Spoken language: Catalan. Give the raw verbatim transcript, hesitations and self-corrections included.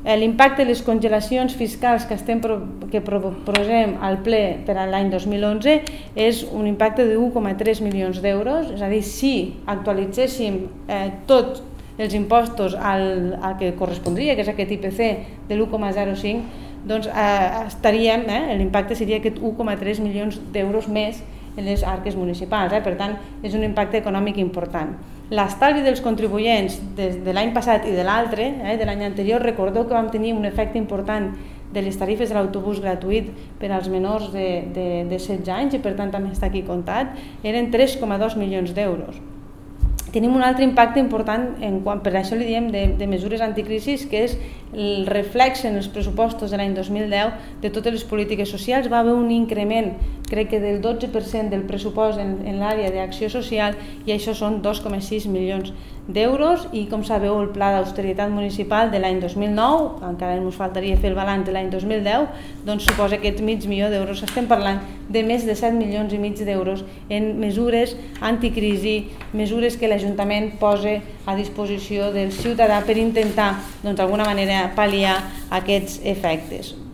l'impacte de les congelacions fiscals que, estem, que proposem al ple per a l'any dos mil onze és un impacte de un coma tres milions d'euros, és a dir, si actualitzéssim eh, tots els impostos al, al que correspondria, que és aquest I P C de l'u coma zero cinc, doncs eh, estaríem, eh, l'impacte seria aquest un coma tres milions d'euros més en les arques municipals, eh? Per tant, és un impacte econòmic important. L'estalvi dels contribuents des de l'any passat i de l'altre, eh, de l'any anterior, recordeu que vam tenir un efecte important de les tarifes de l'autobús gratuït per als menors de, de, de setze anys i per tant també està aquí comptat, eren tres coma dos milions d'euros. Tenim un altre impacte important, en quan, per això li diem de, de mesures anticrisis, que és el reflex en els pressupostos de l'any dos mil deu de totes les polítiques socials. Va haver un increment, crec que del dotze per cent del pressupost en, en l'àrea d'acció social i això són dos coma sis milions d'euros i com sabeu el pla d'austeritat municipal de l'any dos mil nou, encara ens faltaria fer el balanç de l'any dos mil deu, doncs suposa aquest mig milió d'euros. Estem parlant de més de set milions i mig d'euros en mesures anticrisi, mesures que l'Ajuntament posa a disposició del ciutadà per intentar doncs, d'alguna manera pal·liar aquests efectes.